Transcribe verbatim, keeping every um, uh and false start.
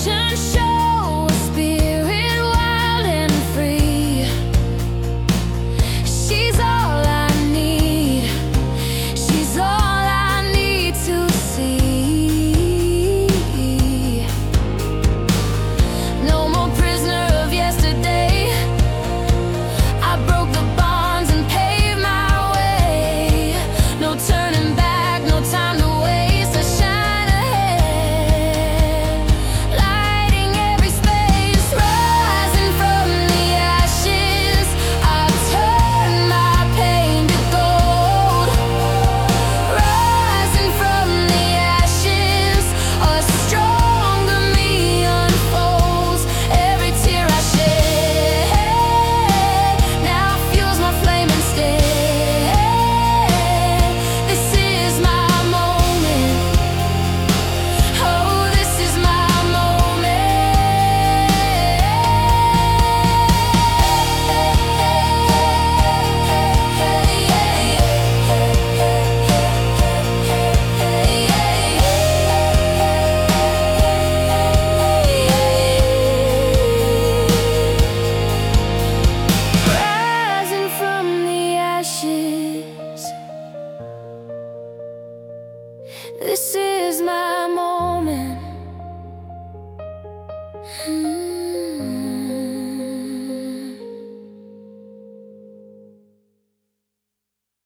ocean show, a spirit wild and free. She's all I need, she's all I need to see. No more prisoner of yesterday, I broke the bonds and paved my way. No turning back, no time to waste, I shine ahead, lighting every space. Rising from the ashes, I turn my pain to gold. Rising from the ashes, a stronger me unfolds. Every tear I shed now fuels my flame instead. This is my moment, oh, this is my rising from the ashes. This is my moment.